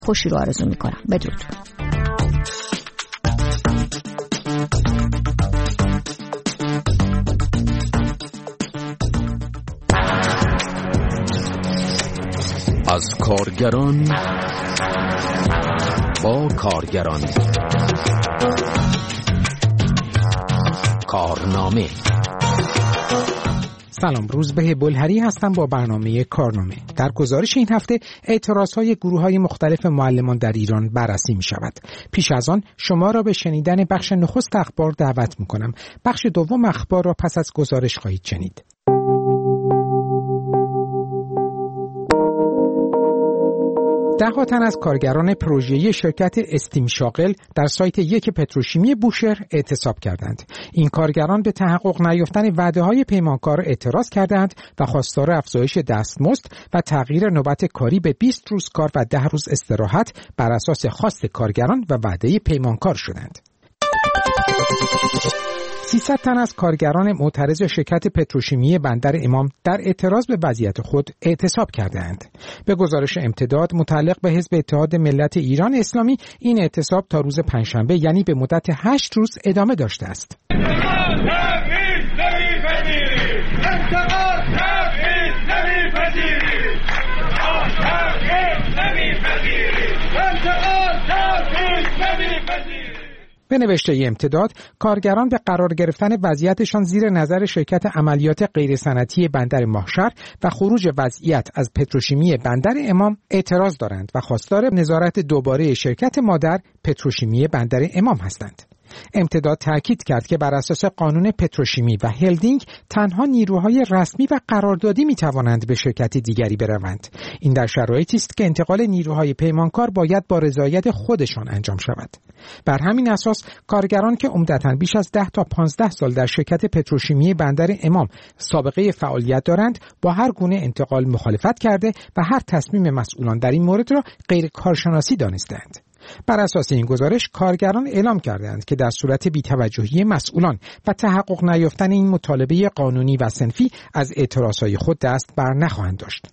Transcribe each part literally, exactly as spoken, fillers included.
خوشی رو آرزو میکنم. بدرود. از کارگران با کارگران. کارنامه. سلام، روزبه بلهری هستم با برنامه کارنامه. در گزارش این هفته اعتراضهای گروه‌های مختلف معلمان در ایران بررسی می شود. پیش از آن شما را به شنیدن بخش نخست اخبار دعوت می کنم. بخش دوم اخبار را پس از گزارش خواهید شنید. ده تن از کارگران پروژه‌ای شرکت استیم شاغل در سایت یک پتروشیمی بوشهر اعتصاب کردند. این کارگران به تحقق نیافتن وعده‌های پیمانکار اعتراض کردند و خواستار افزایش دستمزد و تغییر نوبت کاری به بیست روز کار و ده روز استراحت بر اساس خواست کارگران و وعده پیمانکار شدند. سیصد تن از کارگران معترض شرکت پتروشیمی بندر امام در اعتراض به وضعیت خود اعتصاب کردند. به گزارش امتداد متعلق به حزب اتحاد ملت ایران اسلامی، این اعتصاب تا روز پنجشنبه یعنی به مدت هشت روز ادامه داشته است. به نوشته امتداد، کارگران به قرار گرفتن وضعیتشان زیر نظر شرکت عملیات غیرصنعتی بندر ماهشهر و خروج وضعیت از پتروشیمی بندر امام اعتراض دارند و خواستار نظارت دوباره شرکت مادر پتروشیمی بندر امام هستند. امتداد تأکید کرد که بر اساس قانون پتروشیمی و هلدینگ تنها نیروهای رسمی و قراردادی می توانند به شرکت دیگری بروند. این در شرایطی است که انتقال نیروهای پیمانکار باید با رضایت خودشان انجام شود. بر همین اساس کارگران که عمدتاً بیش از ده تا پانزده سال در شرکت پتروشیمی بندر امام سابقه فعالیت دارند با هر گونه انتقال مخالفت کرده و هر تصمیم مسئولان در این مورد را غیر کارشناسی دانستند. بر اساس این گزارش کارگران اعلام کردند که در صورت بی‌توجهی مسئولان و تحقق نیافتن این مطالبه قانونی و صنفی از اعتراضهای خود دست بر نخواهند داشت.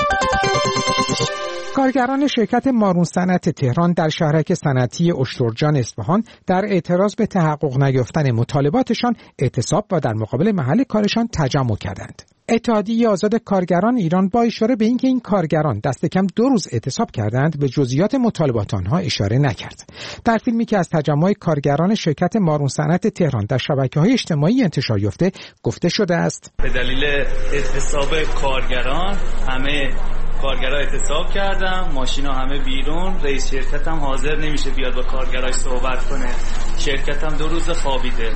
کارگران شرکت مارون صنعت تهران در شهرک صنعتی اشترجان اصفهان در اعتراض به تحقق نیافتن مطالباتشان اعتصاب و در مقابل محل کارشان تجمع کردند. اتحادیه آزاد کارگران ایران با اشاره به اینکه این کارگران دست کم دو روز اعتصاب کردند به جزئیات مطالبات آنها اشاره نکرد. در فیلمی که از تجمع کارگران شرکت مارون صنعت تهران در شبکه‌های اجتماعی انتشار یافته گفته شده است به دلیل اعتصاب کارگران همه کارگرها اعتصاب کردن، ماشینا همه بیرون، رئیس شرکت هم حاضر نمیشه بیاد با کارگراش صحبت کنه. شرکت هم دو روز خوابیده.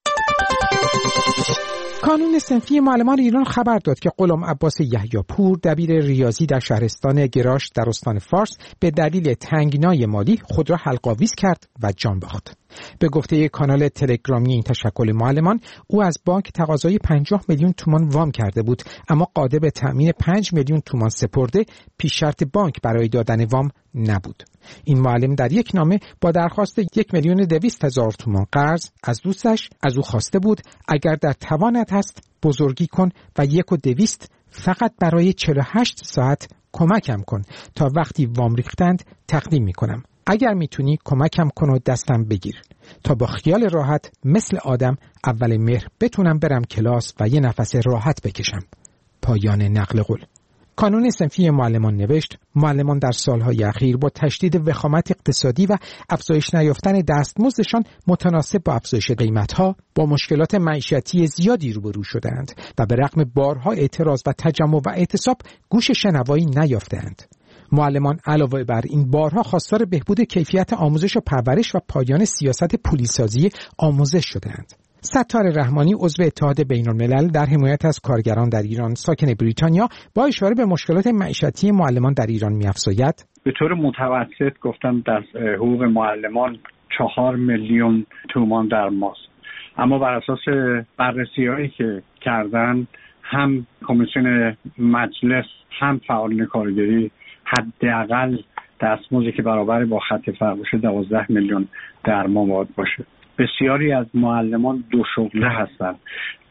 کانون صنفی معلمان ایران خبر داد که غلام عباس یحیی‌پور دبیر ریاضی در شهرستان گراش در استان فارس به دلیل تنگنای مالی خود را حلق‌آویز کرد و جان باخت. به گفته کانال تلگرامی این تشکل معلمان، او از بانک تقاضای پنجاه میلیون تومان وام کرده بود، اما قادر به تأمین پنج میلیون تومان سپرده پیش شرط بانک برای دادن وام نبود. این معلم در یک نامه با درخواست یک میلیون دویست هزار تومان قرض از دوستش از او خواسته بود اگر در توانت هست بزرگی کن و یک و دویست فقط برای چهل و هشت ساعت کمکم کن تا وقتی وام ریختند تقدیم میکنم. اگر میتونی کمکم کن و دستم بگیر تا با خیال راحت مثل آدم اول مهر بتونم برم کلاس و یه نفس راحت بکشم. پایان نقل قول. کانون صنفی معلمان نوشت معلمان در سالهای اخیر با تشدید وخامت اقتصادی و افزایش نیافتن دستمزدشان متناسب با افزایش قیمتها با مشکلات معیشتی زیادی روبرو شدند و به رغم بارها اعتراض و تجمع و اعتصاب گوش شنوایی نیافتند. معلمان علاوه بر این بارها خواستار بهبود کیفیت آموزش و پرورش و پایان سیاست پولیسازی آموزش شدند. ستار رحمانی عضو اتحاد بین‌الملل در حمایت از کارگران در ایران ساکن بریتانیا با اشاره به مشکلات معیشتی معلمان در ایران می‌افزاید به طور متوسط گفتم در حقوق معلمان چهار میلیون تومان در ماست، اما بر اساس بررسی‌هایی که کردن هم کمیسیون مجلس هم فعالین کارگری حداقل دستمزدی که برابر با خط فقر باشه دوازده میلیون در ماه باید باشه. بسیاری از معلمان دو شغله هستند.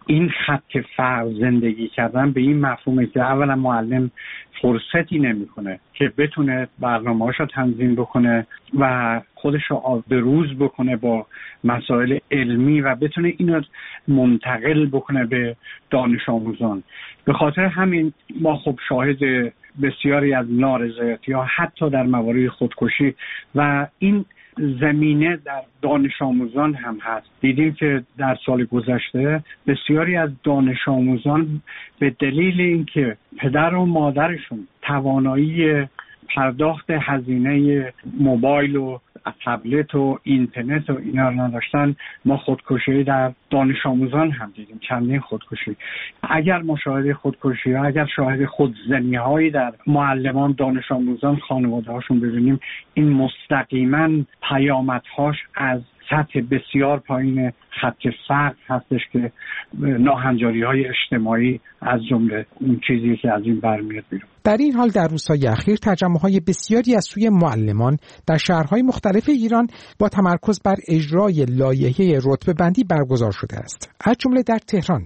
این خط فقر زندگی کردن به این مفهومه که اولا معلم فرصتی نمیکنه که بتونه برنامه‌اشو تنظیم بکنه و خودش رو بروز بکنه با مسائل علمی و بتونه اینو منتقل بکنه به دانش آموزان. به خاطر همین ما خب شاهد بسیاری از نارضایتی ها حتی در موارد خودکشی و این زمینه در دانش آموزان هم هست. دیدیم که در سال گذشته بسیاری از دانش آموزان به دلیل اینکه پدر و مادرشون توانایی پرداخت هزینه موبایل و تبلت و اینترنت و اینا رو نداشتن، ما خودکشی در دانش آموزان هم دیدیم، چندین خودکشی. اگر مشاهده خودکشی ها، اگر شاهد خودزنی هایی در معلمان، دانش آموزان، خانواده هاشون ببینیم، این مستقیما پیامدهاش از سطح بسیار پایین خط فقر هستش که ناهنجاری های اجتماعی از جمله اون چیزی که از این برمیاد بیرون. در این حال در روزهای اخیر تجمع‌های بسیاری از سوی معلمان در شهرهای مختلف ایران با تمرکز بر اجرای لایحه رتبه‌بندی برگزار شده است، از جمله در تهران.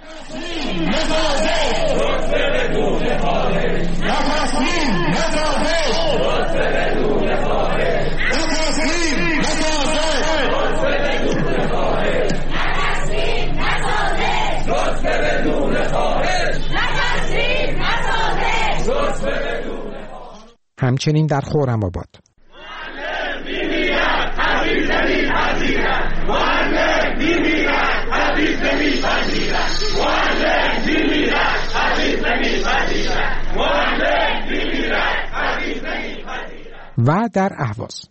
همچنین در خرم‌آباد. و در اهواز.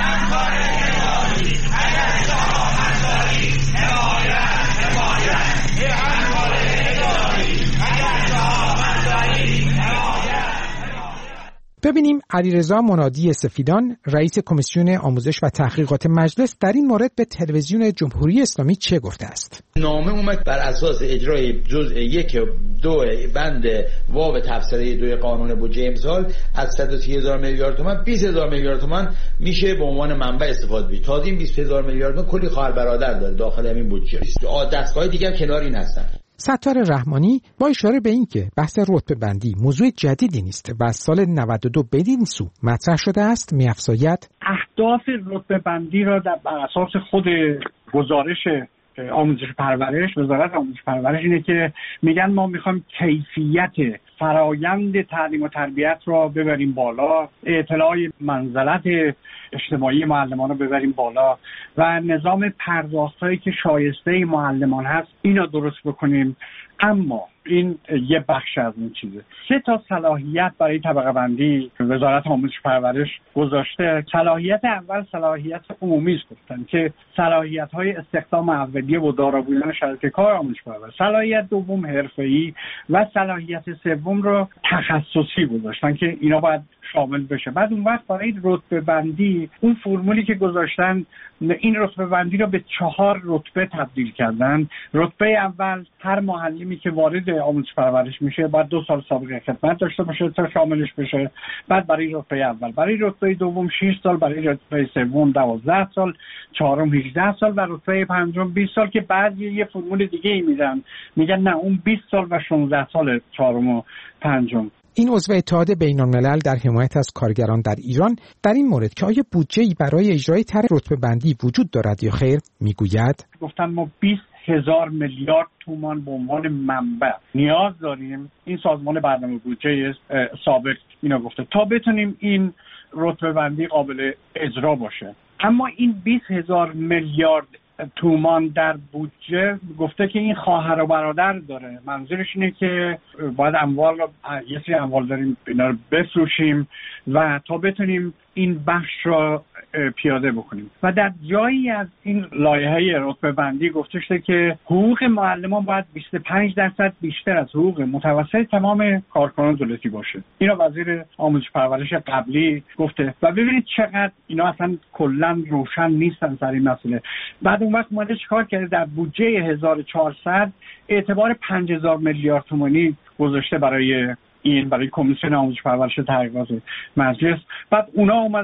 ببینیم علیرضا منادی سفیدان، رئیس کمیسیون آموزش و تحقیقات مجلس، در این مورد به تلویزیون جمهوری اسلامی چه گفته است؟ نامه اومد بر اساس اجرای جزء یک دو بند واو تفسیری دو قانون بودجه امسال از صد و سی هزار میلیارد تومان بیست هزار میلیارد تومان میشه به عنوان منبع استفاده بشه. تا این بیست هزار میلیارد تومان کلی خواهر برادر داره داخل همین بودجه. دستگاه دیگه هم کنار این هستن. ستار رحمانی با اشاره به این که بحث رتبه بندی موضوع جدیدی نیست و از سال نود و دو بدین سو مطرح شده است، می‌افزاید اهداف رتبه بندی را در بر اساس خود گزارش آموزش پرورش، وزارت آموزش پرورش اینه که میگن ما میخوایم کیفیت فرایند تعلیم و تربیت را ببریم بالا، اطلاع منزلت اجتماعی معلمان رو ببریم بالا و نظام پرداختایی که شایسته معلمان هست اینا درست بکنیم. اما این یه بخش از این چیزه. سه تا صلاحیت برای طبقه بندی وزارت آموزش پرورش گذاشته. صلاحیت اول صلاحیت عمومی است، گفتن که صلاحیت های استخدام اولیه و دارا بودن شرایط کار آموزش پرورش. صلاحیت دوم حرفه‌ای و صلاحیت سوم رو تخصصی گذاشتن که اینا باید شامل بشه. بعد اون وقت برای رتبه بندی اون فرمولی که گذاشتن، این رتبه بندی رو به چهار رتبه تبدیل کردن. رتبه اول هر معلمی که وارد آموزش پرورش میشه باید دو سال سابقه خدمت داشته باشه تا شاملش بشه. بعد برای رتبه اول، برای رتبه دوم شش سال، برای رتبه سوم دوازده سال، چهارم هجده سال و رتبه پنجم بیست سال که بعضی یه فرمول دیگه ای میدن، میگن نه اون بیست سال و شانزده سال چهارم و پنجم. این عضو اتحاد بین‌الملل در حمایت از کارگران در ایران در این مورد که آیا بودجه‌ای برای اجرای طرح رتبه بندی وجود دارد یا خیر میگوید گفتن ما بیست هزار میلیارد تومان به عنوان منبع نیاز داریم. این سازمان برنامه بودجه سابق اینا گفته تا بتونیم این رتبه بندی قابل اجرا باشه. اما این بیست هزار میلیارد تومان در بودجه گفته که این خواهر و برادر داره. منظورش اینه که باید اموال رو یه سری اموال داریم اینا رو بفروشیم و تا بتونیم این بخش رو پیاده بکنیم. و در جایی از این لایحه رتبه بندی گفته شده که حقوق معلمان باید بیست و پنج درصد بیشتر از حقوق متوسط تمام کارکنان دولتی باشه. اینا وزیر آموزش پرورش قبلی گفته و ببینید چقدر اینا اصلا کلا روشن نیستن سر این مسئله. بعد اون وقت اومده چیکار کرده؟ در بودجه هزار و چهارصد اعتبار پنج هزار میلیارد تومانی گذاشته برای این برای کمیسیون آموزش پرورش تحقیقات مجلس. بعد اونا اومدن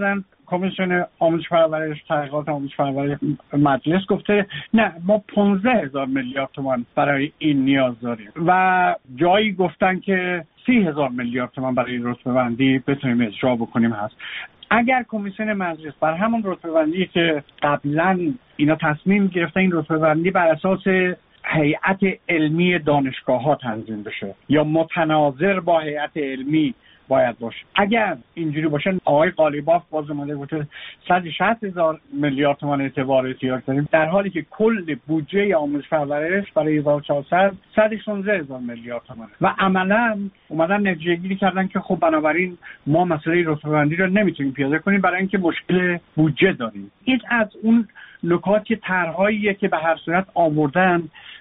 کمیسیون آموزش پرورش تحقیقات آموزش پرورش مجلس گفته نه ما پانزده هزار میلیارد تومان برای این نیاز داریم و جایی گفتن که سی هزار میلیارد تومان برای رتبه بندی بتونیم اجرا بکنیم هست. اگر کمیسیون مجلس بر همون رتبه بندی که قبلا اینا تصمیم گرفتن این رتبه بندی بر اساس هیئت علمی دانشگاه ها تنظیم بشه یا متناظر با هیئت علمی باید باشه، اگر اینجوری باشه آقای قالیباف باز اومده گفته صد و شصت هزار میلیارد تومان اعتبار احتیاج داریم، در حالی که کل بودجه آموزش پرورش برای هزار و چهارصد صد و شانزده هزار میلیارد تومان و عملا اومدن نتیجه گیری کردن که خب بنابراین ما مسئله رتبه بندی رو نمیتونیم پیاده کنیم برای اینکه مشکل بودجه داریم. این از اون نکات که طرحهاییه که به هر صورت آوردن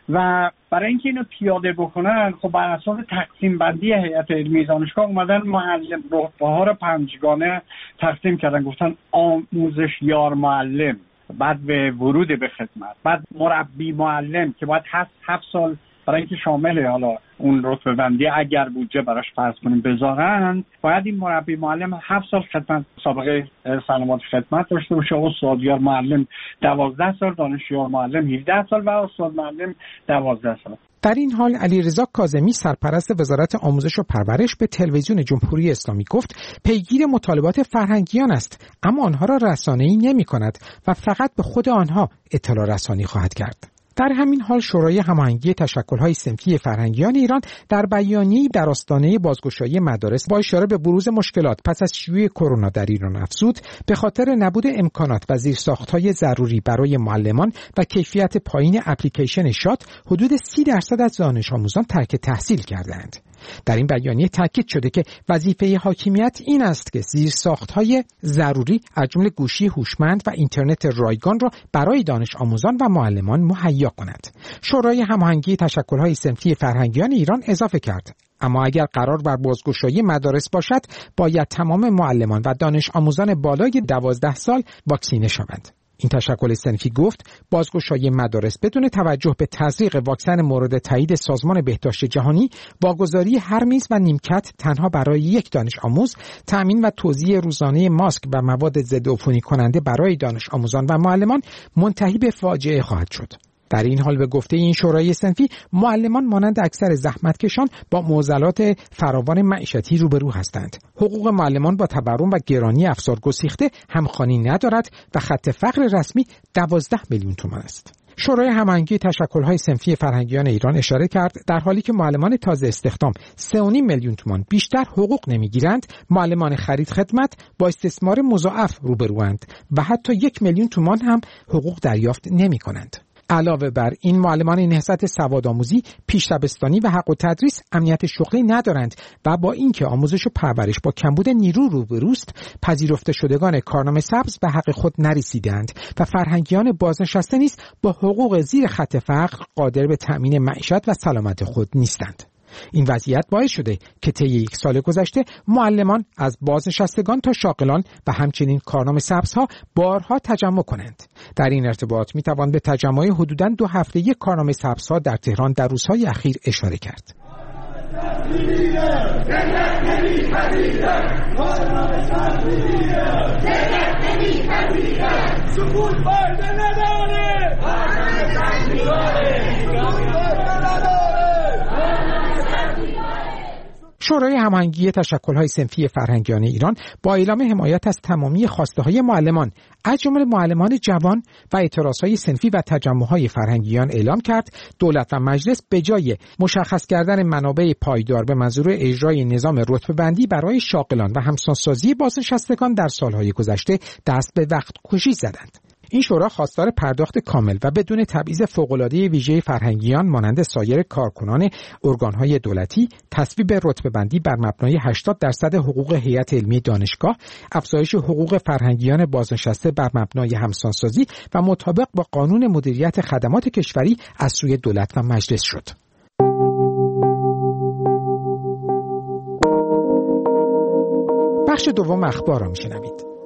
و برای اینکه اینو پیاده بکنن خب بر اساس تقسیم بندی هیئت علمی دانشگاه اومدن معلم رتبه‌ها رو پنجگانه تقسیم کردن، گفتن آموزش یار معلم، بعد به ورود به خدمت، بعد مربی معلم که باید هست هفت سال برای اینکه شامل حالا اون رتبه بندی اگر بودجه براش فرض کنیم بذارن، باید این مربی معلم هفت سال خدمت سابقه سلامت خدمت داشته باشه، استادیار معلم دوازده سال، دانشیار معلم هفده سال و استاد معلم دوازده سال. در این حال علیرضا کاظمی سرپرست وزارت آموزش و پرورش به تلویزیون جمهوری اسلامی گفت پیگیر مطالبات فرهنگیان است، اما آنها را رسانه‌ای نمی‌کند و فقط به خود آنها اطلاع رسانی خواهد کرد. در همین حال شورای هماهنگی تشکل‌های صنفی فرهنگیان ایران در بیانیه‌ای در آستانه بازگشایی مدارس با اشاره به بروز مشکلات پس از شیوع کرونا در ایران افزود به خاطر نبود امکانات و زیرساخت‌های ضروری برای معلمان و کیفیت پایین اپلیکیشن شات حدود سی درصد از دانش آموزان ترک تحصیل کردند. در این بیانیه تاکید شده که وظیفه حاکمیت این است که زیرساخت‌های ضروری از جمله گوشی هوشمند و اینترنت رایگان را برای دانش آموزان و معلمان مهیا کند. شورای هماهنگی تشکل‌های صنفی فرهنگیان ایران اضافه کرد اما اگر قرار بر بازگشایی مدارس باشد باید تمام معلمان و دانش آموزان بالای دوازده سال واکسینه شوند. این تشکل صنفی گفت بازگشایی مدارس بدون توجه به تزریق واکسن مورد تایید سازمان بهداشت جهانی، واگذاری هر میز و نیمکت تنها برای یک دانش آموز، تأمین و توزیع روزانه ماسک و مواد ضد عفونی کننده برای دانش آموزان و معلمان منتهی به فاجعه خواهد شد. در این حال به گفته این شورای صنفی معلمان مانند اکثر زحمتکشان با معضلات فراوان معیشتی روبرو هستند. حقوق معلمان با تورم و گرانی افزار گسیخته همخوانی ندارد و خط فقر رسمی دوازده میلیون تومان است. شورای هماهنگی تشکل‌های صنفی فرهنگیان ایران اشاره کرد در حالی که معلمان تازه استخدام سه و نیم میلیون تومان بیشتر حقوق نمیگیرند، معلمان خرید خدمت با استثمار مضاعف روبروند و حتی یک میلیون تومان هم حقوق دریافت نمی‌کنند. علاوه بر این معلمان نهضت سوادآموزی، پیش دبستانی و حق التدریس امنیت شغلی ندارند و با اینکه آموزش و پرورش با کمبود نیرو روبروست، پذیرفته شدگان کارنامه سبز به حق خود نرسیدند و فرهنگیان بازنشسته نیز با حقوق زیر خط فقر قادر به تأمین معیشت و سلامت خود نیستند. این وضعیت باعث شده که طی یک سال گذشته معلمان از بازنشستگان تا شاغلان و همچنین کارنامه سبزها بارها تجمع کنند. در این ارتباط می توان به تجمع حدوداً دو هفته‌ای کارنامه سبزها در تهران در روزهای اخیر اشاره کرد. شورای هماهنگی تشکل‌های صنفی فرهنگیان ایران با اعلام حمایت از تمامی خواسته‌های معلمان از جمله معلمان جوان و اعتراضهای صنفی و تجمع‌های فرهنگیان اعلام کرد دولت و مجلس به جای مشخص کردن منابع پایدار به منظور اجرای نظام رتبه‌بندی برای شاغلان و همسانسازی بازنشستگان در سال‌های گذشته دست به وقت کشی زدند. این شورا خواستار پرداخت کامل و بدون تبعیض فوق‌العاده ویژه فرهنگیان مانند سایر کارکنان ارگان‌های دولتی، تصویب رتبه‌بندی بر مبنای هشتاد درصد حقوق هیئت علمی دانشگاه، افزایش حقوق فرهنگیان بازنشسته بر مبنای همسانسازی و مطابق با قانون مدیریت خدمات کشوری از سوی دولت و مجلس شد. بخش دوم اخبار را می‌شنوید.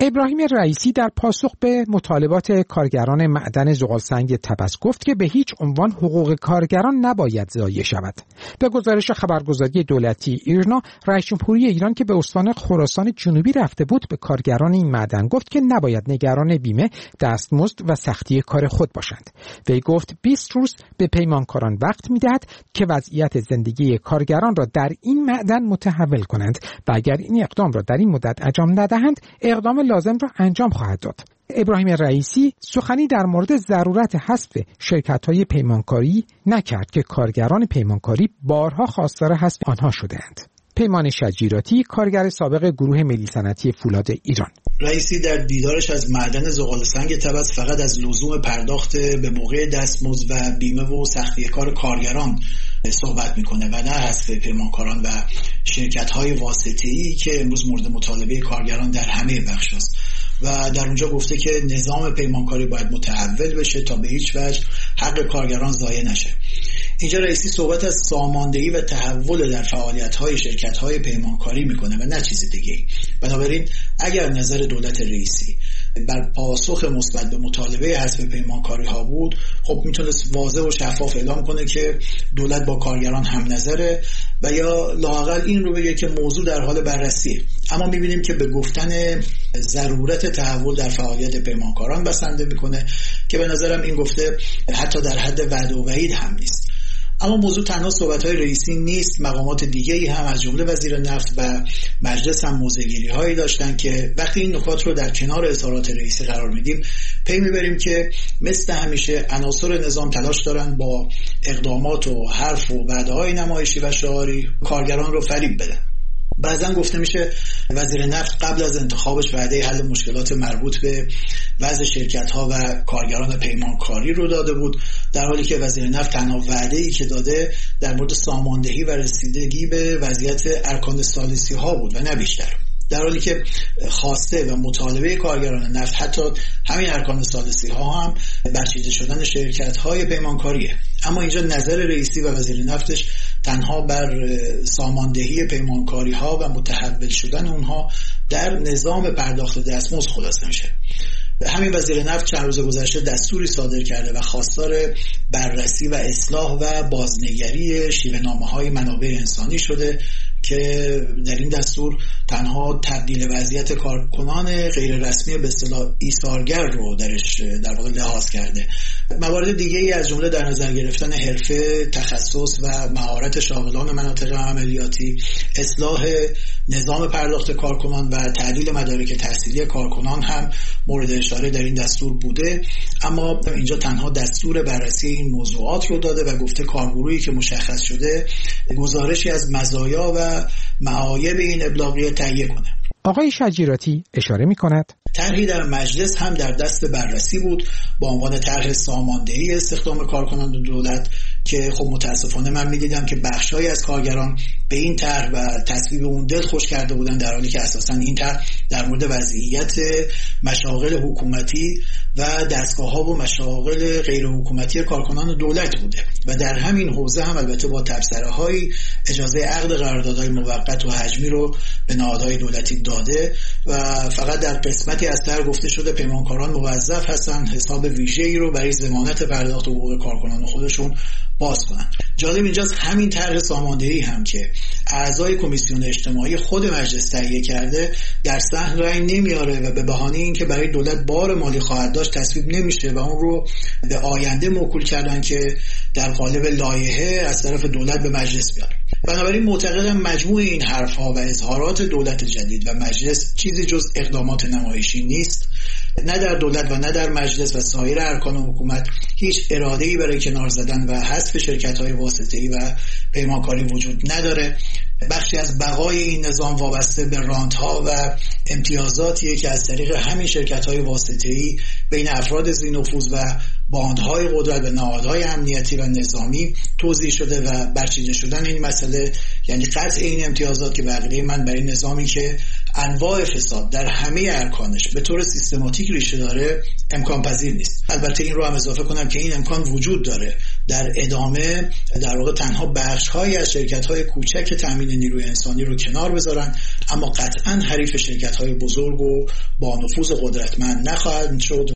ابراهیم رئیسی در پاسخ به مطالبات کارگران معدن زغالسنگ طبس گفت که به هیچ عنوان حقوق کارگران نباید ضایع شود. به گزارش خبرگزاری دولتی ایرنا، رئیس جمهوری ایران که به استان خراسان جنوبی رفته بود به کارگران این معدن گفت که نباید نگران بیمه، دستمزد و سختی کار خود باشند. وی گفت بیست روز به پیمانکاران وقت می‌دهد که وضعیت زندگی کارگران را در این معدن متحول کنند و اگر این اقدام را در این مدت انجام ندهند اقدام لازم را انجام خواهد داد. ابراهیم رئیسی سخنی در مورد ضرورت حذف شرکت‌های پیمانکاری نکرد که کارگران پیمانکاری بارها خواستار حذف آنها شده‌اند. پیمان شجیراتی، کارگر سابق گروه ملی صنعتی فولاد ایران: رئیسی در دیدارش از معدن زغالسنگ طبس فقط از لزوم پرداخت به موقع دستمزد و بیمه و سختی کار کارگران صحبت میکنه و نه حذف پیمانکاران و شرکت‌های واسطه‌ای که امروز مورد مطالبه کارگران در همه بخش است. و در اونجا گفته که نظام پیمانکاری باید متحول بشه تا به هیچ وجه حق کارگران ضایع نشه. اینجا رئیسی صحبت از ساماندهی و تحول در فعالیت‌های شرکت‌های پیمانکاری میکنه و نه چیز دیگه. بنابراین اگر نظر دولت رئیسی بر پاسخ مثبت به مطالبه حذف پیمانکاری ها بود، خب میتونست واضح و شفاف اعلام کنه که دولت با کارگران هم نظره و یا لااقل این رو بگه که موضوع در حال بررسیه. اما میبینیم که به گفتن ضرورت تحول در فعالیت پیمانکاران بسنده میکنه که به نظرم این گفته حتی در حد وعده و وعید هم نیست. اما موضوع تنها صحبت‌های رئیسی نیست. مقامات دیگه‌ای هم از جمله وزیر نفت و مجلس هم موضع‌گیری‌هایی داشتن که وقتی این نکات رو در کنار اظهارات رئیسی قرار میدیم پی میبریم که مثل همیشه عناصر نظام تلاش دارن با اقدامات و حرف و وعده‌های نمایشی و شعاری کارگران رو فریب بدن. بعضا گفته میشه وزیر نفت قبل از انتخابش وعده حل مشکلات مربوط به وضع شرکت‌ها و کارگران پیمانکاری رو داده بود، در حالی که وزیر نفت تنها وعده‌ای که داده در مورد ساماندهی و رسیدگی به وضعیت ارکان ثالثی ها بود و نه بیشتر. در حالی که خواسته و مطالبه کارگران نفت حتی همین ارکان ثالثی ها هم برچیده شدن شرکت های پیمانکاریه. اما اینجا نظر رئیسی و وزیر نفتش تنها بر ساماندهی پیمانکاری ها و متحول شدن اونها در نظام پرداخت دستمزد خلاصه میشه. همین وزیر نفت چند روز گذشته دستوری صادر کرده و خواستار بررسی و اصلاح و بازنگری شیوه‌نامه‌های منابع انسانی شده که در این دستور تنها تبدیل وضعیت کارکنان غیر رسمی به اصطلاح ایثارگر رو درش در واقع لحاظ کرده. موارد دیگه ای از جمله در نظر گرفتن حرفه، تخصص و مهارت شاغلان مناطق عملیاتی، اصلاح نظام پرداخت کارکنان و تعدیل مدارک تحصیلی کارکنان هم مورد اشاره در این دستور بوده. اما اینجا تنها دستور بررسی این موضوعات رو داده و گفته کارگروهی که مشخص شده گزارشی از مزایا و معایب این ابلاغیه تهیه کنه. آقای شجیراتی اشاره می کند طرحی در مجلس هم در دست بررسی بود با عنوان طرح ساماندهی استخدام کارکنان دولت که خب متاسفانه من می‌دیدم که بخش‌هایی از کارگران به این طرح و تصویب اون دل خوش کرده بودن، در حالی که اساساً این طرح در مورد وضعیت مشاغل حکومتی و دستگاه‌ها و مشاغل غیر حکومتی کارکنان دولت بوده و در همین حوزه هم البته با تبصره‌های اجازه عقد قراردادهای موقت و حجمی رو به نهادهای دولتی داده و فقط در قسمتی از طرح گفته شده پیمانکاران موظف هستن حساب ویژه‌ای رو برای ضمانت پرداخت حقوق کارکنان خودشون باز کنن. جالب اینجاست همین طرح ساماندهی هم که اعضای کمیسیون اجتماعی خود مجلس تهیه کرده در صحن رأی نمیاره و به بهانه اینکه برای دولت بار مالی خواهد داشت تصویب نمیشه و اون رو به آینده موکول کردن که در قالب لایحه از طرف دولت به مجلس بیاد. بنابراین معتقدم مجموع این حرفها و اظهارات دولت جدید و مجلس چیزی جز اقدامات نمایشی نیست. نه در دولت و نه در مجلس و سایر ارکان حکومت هیچ اراده‌ای برای کنار زدن و حذف شرکت‌های واسطه‌ای و پیمانکاری وجود نداره. بخشی از بقای این نظام وابسته به رانت‌ها و امتیازاتیه که از طریق همین شرکت‌های واسطه‌ای بین افراد ذی‌نفوذ و باندهای قدرت به نهادهای امنیتی و نظامی توزیع شده و برچیده شدن این مسئله یعنی قطع این امتیازات که بقیه من برای نظامی که انواع فساد در همه ارکانش به طور سیستماتیک ریشه داره امکان پذیر نیست. البته این رو هم اضافه کنم که این امکان وجود داره در ادامه در واقع تنها بخش‌هایی از شرکت‌های کوچک تامین نیروی انسانی رو کنار بذارن، اما قطعاً حریف شرکت‌های بزرگ و با نفوذ قدرتمند نخواهند شد.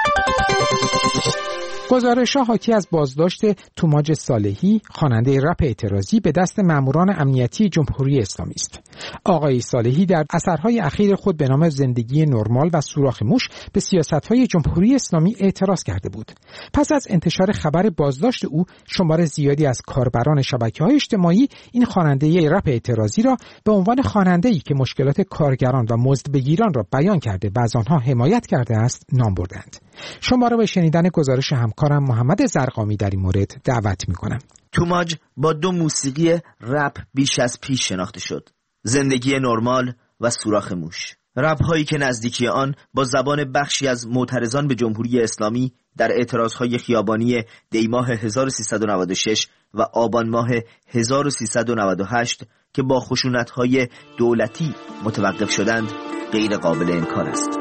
گزارش‌ها حاکی از بازداشت توماج صالحی، خواننده رپ اعتراضی، به دست ماموران امنیتی جمهوری اسلامی است. آقای صالحی در اثرهای اخیر خود به نام زندگی نرمال و سوراخ موش به سیاست‌های جمهوری اسلامی اعتراض کرده بود. پس از انتشار خبر بازداشت او، شمار زیادی از کاربران شبکه‌های اجتماعی این خواننده رپ اعتراضی را به عنوان خواننده‌ای که مشکلات کارگران و مزدبگیران را بیان کرده و از آنها حمایت کرده است نام بردند. شما را به شنیدن گزارش همکارم محمد زرقامی در این مورد دعوت می‌کنم. توماج با دو موسیقی رپ بیش از پیش شناخته شد: زندگی نرمال و سوراخ موش. رپ هایی که نزدیکی آن با زبان بخشی از معترضان به جمهوری اسلامی در اعتراضهای خیابانی دیماه هزار و سیصد و نود و شش و آبان ماه هزار و سیصد و نود و هشت که با خشونت‌های دولتی متوقف شدند غیر قابل انکار است.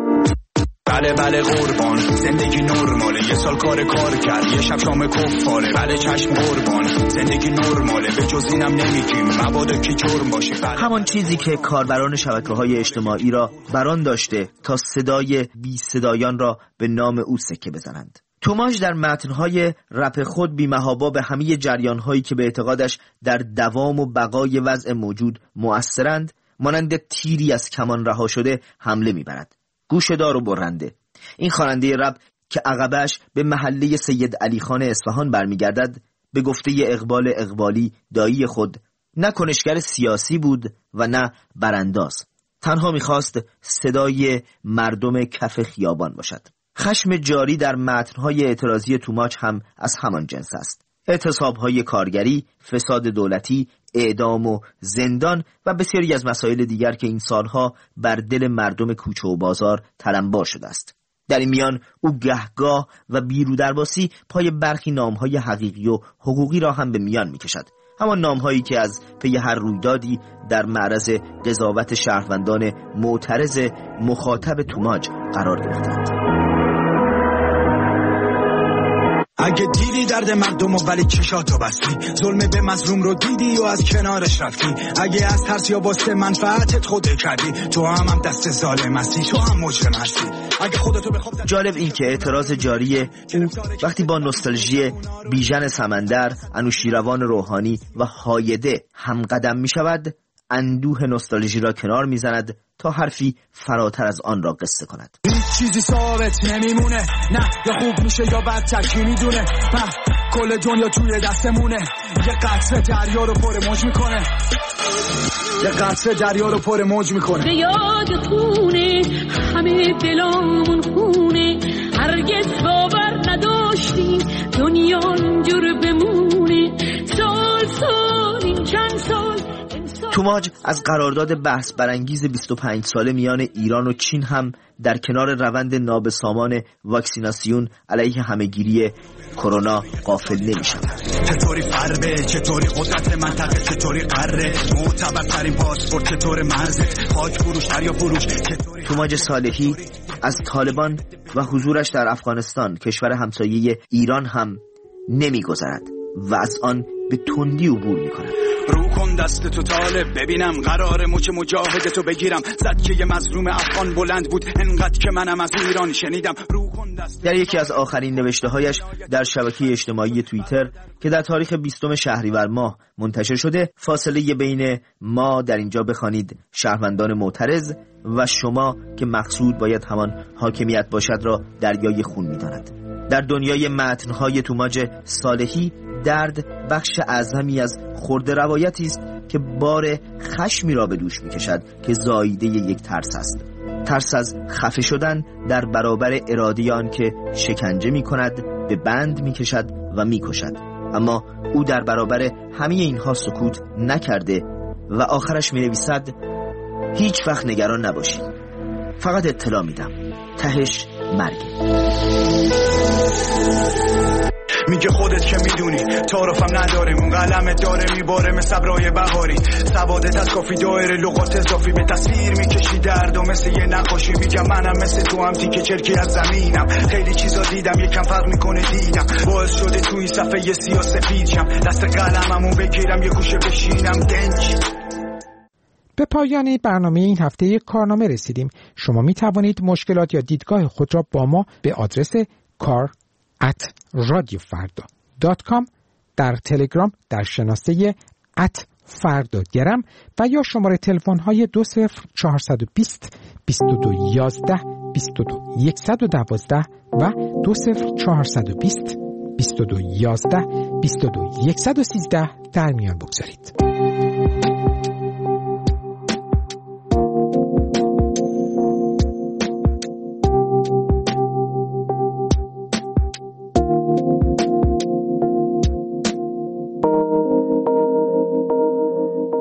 بله بله قربان، زندگی نرماله، یه سال کار کار کرد، یه شب شام کفاره، بله چشم قربان، زندگی نرماله، به جز اینم نمیگیم مبادا کی جرم باشی. بله همان چیزی که کاربران شبکه‌های اجتماعی را بران داشته تا صدای بی صدایان را به نام او سکه بزنند. توماج در متن‌های رپ خود بی‌محابا به همه جریان‌هایی که به اعتقادش در دوام و بقای وضع موجود مؤثرند مانند تیری از کمان رها شده حمله می‌برد. گوشه‌دار و برنده. این خواننده رپ که عقبش به محله سید علی خان اصفهان برمیگردد، به گفته اقبال اقبالی دایی خود نه کنشگر سیاسی بود و نه برانداز. تنها میخواست صدای مردم کف خیابان باشد. خشم جاری در متن‌های اعتراضی توماج هم از همان جنس است. اعتصاب‌های کارگری، فساد دولتی، اعدام و زندان و بسیاری از مسائل دیگر که این سالها بر دل مردم کوچه و بازار تلمبار شده است. در این میان او گهگاه و بیرودرباسی پای برخی نام‌های حقیقی و حقوقی را هم به میان می‌کشد. همان نام‌هایی که از پی هر رویدادی در معرض قضاوت شهروندان معترض مخاطب توماج قرار گرفتند. اگه دیدی درد مردم و ولی چشاتو بستی، ظلم به مظلوم رو دیدی و از کنارش رفتی، اگه از ترس یا واسه منفعتت خوده کردی، تو هم هم دست ظالم هستی، تو هم مجرم هستی. اگه خودتو بخواب. جالب این که اعتراض جاری وقتی با نوستالژی بیژن سمندر، انوشیروان روحانی و هایده هم قدم می شود، اندوه نوستالژی را کنار می زند تا حرفی فراتر از آن را قصه کند. چیزی ثابت نمیمونه، نه یا خوب میشه یا بدتر کی میدونه، کل دنیا توی دستمونه، یه قطره دریا رو پر موج میکنه، یه قطره دریا رو پر موج میکنه. به یاد خونه همه دلامون خونه، هرگز باور نداشتیم دنیا اینجور بمونه، سال سال این چند سال. توماج از قرارداد بحث برانگیز بیست و پنج ساله میان ایران و چین هم در کنار روند نابسامان واکسیناسیون علیه همهگیری کرونا غافل نمی‌شود. چطوری فربه، چطوری قدرت منطقه، چطوری قره، معتبرترین پاسپورت، چطور مرزت، خاک فروش دریا فروش. توماج صالحی از طالبان و حضورش در افغانستان، کشور همسایه ایران، هم نمی‌گذرد و از آن به تندی عبور می‌کند. رو کن دست تو طالب، ببینم قرار مچ مجاهدتو بگیرم، زد که یه مظلوم افغان بلند بود انقدر که منم از ایران شنیدم. رو کن دست. در یکی از آخرین نوشته‌هایش در شبکه اجتماعی توییتر که در تاریخ بیستم شهریور ماه منتشر شده، فاصله بین ما در اینجا بخوانید شهروندان معترض و شما که مقصود باید همان حاکمیت باشد را دریای خون می‌داند. در دنیای متن‌های توماج صالحی درد بخش اعظمی از خرده روایتی است که بار خشمی را به دوش می‌کشد که زاییده یک ترس است. ترس از خفه شدن در برابر اراده آن که شکنجه می‌کند، به بند می‌کشد و می‌کشد. اما او در برابر همه اینها سکوت نکرده و آخرش می‌نویسد هیچ وقت نگران نباشید، فقط اطلاع میدم، تهش مرگه. میگه خودت که میدونی تعارفم نداریم، اون قلم داره میباره مثل ابرای بهاری، سوادت از کافی دایره لغات اضافی به تصویر میکشی درد و مثل یه نقاشی. میگم منم مثل تو هم تیکه چرکی از زمینم، خیلی چیزا دیدم یکم فرق میکنه دیدم، باعث شده توی صفحه یه سیاه سفید شم، دست قلممو بگیرم یه گوشه بشینم دنج. به پایان برنامه این هفته کارنامه رسیدیم. شما می توانید مشکلات یا دیدگاه خود را با ما به آدرس کار ات رادیو فردا دات کام، در تلگرام در شناسه ات فردا گرم و یا شماره تلفن های دو صفر چهارصد و بیست بیست و دو یازده بیست و دو صد و دوازده و دو صفر چهارصد و بیست بیست و دو یازده بیست و دو صد و سیزده در میان بگذارید.